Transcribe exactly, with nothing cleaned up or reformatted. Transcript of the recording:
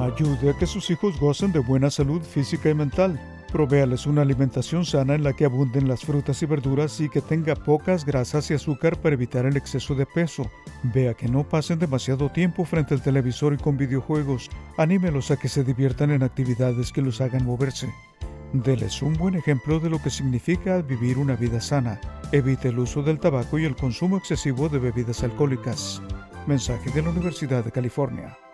Ayude a que sus hijos gocen de buena salud física y mental. Provéales una alimentación sana en la que abunden las frutas y verduras y que tenga pocas grasas y azúcar para evitar el exceso de peso. Vea que no pasen demasiado tiempo frente al televisor y con videojuegos. Anímelos a que se diviertan en actividades que los hagan moverse. Deles un buen ejemplo de lo que significa vivir una vida sana. Evite el uso del tabaco y el consumo excesivo de bebidas alcohólicas. Mensaje de la Universidad de California.